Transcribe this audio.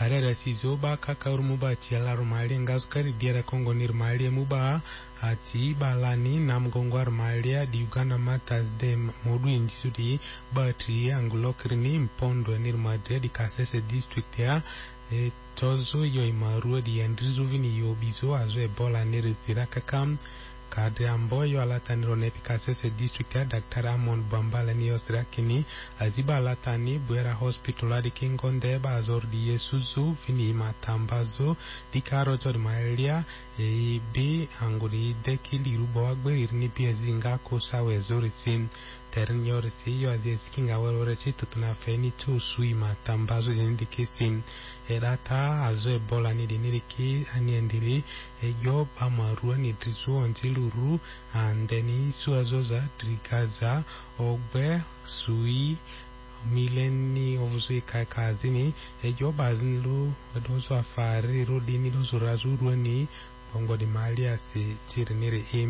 karera sizoba kakaurumuba chiala rumali ngazukari diara Kongo ni rumali muba ati balani na mgongwa rumali di Uganda Matters de modu indisudi batri angulokrini mpondo ni rumadre di Kasese district ya tozo yo imarua di Andrizuvini yobizo azo ebola ni rizira kakam kade amboyo alatani ronepi Kasese district ya Dr. Amon Bambala ni osrakini aziba alatani Bwera hospital adi kingonde bazor di Yesuzu vini matambazo di karojo di maelia bi anguri dekili rubo agbe irni biezinga kosawe zorisim ternyorisi yo aziskinga waloreci tutuna tu sui matambazo indikesim erata azo ebola ni diniriki aniendiri yo bamarua ni drizu onjiluru andeni suazoza trikaza ogbe sui mileni ovuzui kakazini yo bazinlu dozo afari rodini dozo razuru ni bongo di malia si chiriniri